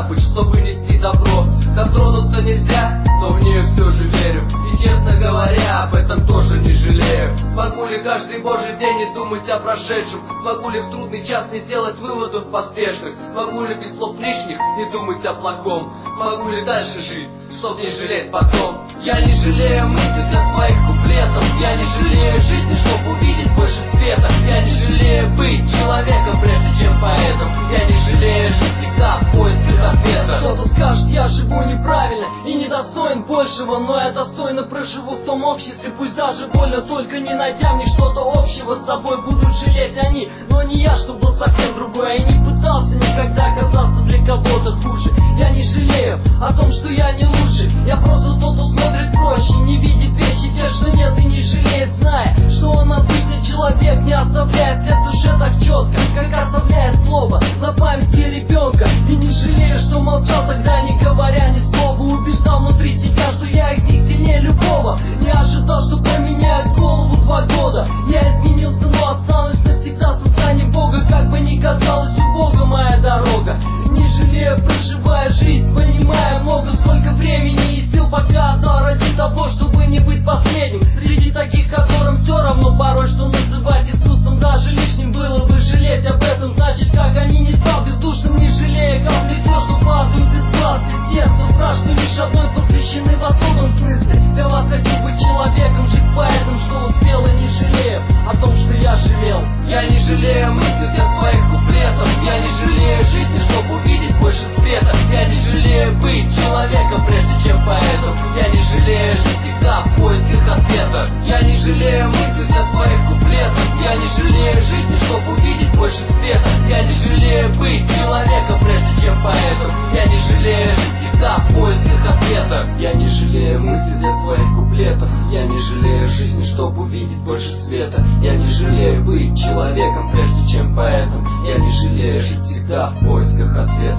быть, чтобы нести добро. Дотронуться нельзя, но в нее все же верю. И честно говоря, об этом тоже не жалею. Смогу ли каждый божий день не думать о прошедшем? Смогу ли в трудный час не сделать выводов поспешных? Смогу ли без слов лишних не думать о плохом? Смогу ли дальше жить, чтоб не жалеть потом? Я не жалею мысли для своих куплетов. Я не жалею жизни, чтоб увидеть больше света. Я не жалею быть человеком, прежде чем поэтом. Я не жалею жить всегда в поисках ответа. Кто-то скажет, я живу неправильно и недостоин большего, но я достойно проживу в том обществе, пусть даже больно, только не найдя в них что-то общего с собой. Будут жалеть они, но не я, что был совсем другой. Я не пытался никогда казаться для кого-то хуже. Я не жалею о том, что я не лучше. Я просто тот, кто смотрит проще, не видит вещи те, что нет, и не жалеет, зная, что он обычный человек, не оставляет след в душе так четко, как оставляет слово на памяти ребенка. И не жалею, что молчал тогда, не говоря ни слова. Убеждал внутри себя, что я из них сильнее любого. Не ожидал, что поменяет голову 2 года. Я изменился, но останусь навсегда сознанием Бога. Как бы ни казалось, у Бога моя дорога. Не жалею, проживая жизнь, понимая много, сколько времени и сил пока отдал ради того, чтобы не быть последним среди таких, которым все равно порой, что называть искусством даже лишним было бы жалеть об этом. Значит, как они не стал бездушным, не жалея капли все, что падают из глаз и сердца. Страшно лишь одной посвящены в особом смысле. Для вас хочу быть человеком, жить поэтом, что успел, и не жалею о том, что я жалел. Я не жалею мысли для своих куплетов. Я не жалею жизни, чтобы увидеть больше света. Я не жалею быть человеком, прежде чем поэтом. Я не жалею жить всегда в поисках ответа. Я не жалею мысли для своих куплетов. Я не жалею жизни, чтобы увидеть больше света. Я не жалею быть человеком, прежде чем поэтом. Я не жалею жить всегда в поисках ответа. Я не жалею мысли для своих куплетов. Я не жалею жизни, чтобы увидеть больше света. Я не жалею быть человеком, прежде чем поэтом. Я не жалею жить всегда в поисках ответа.